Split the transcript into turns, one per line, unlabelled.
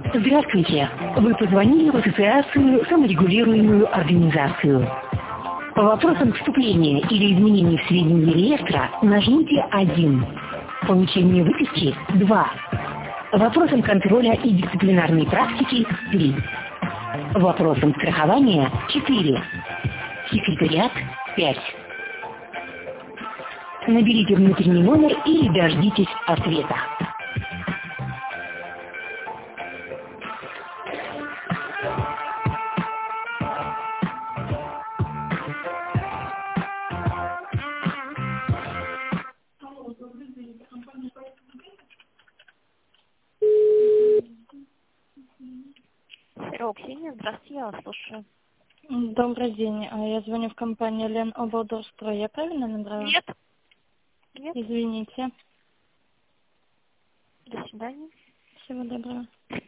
Здравствуйте. Вы позвонили в ассоциацию «Саморегулируемую организацию». По вопросам вступления или изменения в сведения реестра нажмите 1. Получение выписки 2. Вопросам контроля и дисциплинарной практики 3. Вопросам страхования 4. Секретариат 5. Наберите внутренний номер или дождитесь ответа.
Ксения, здравствуйте, я вас слушаю.
Добрый день. Я звоню в компанию Лен Облдорстрой. Я правильно набрала?
Нет. Нет.
Извините.
До свидания.
Всего доброго.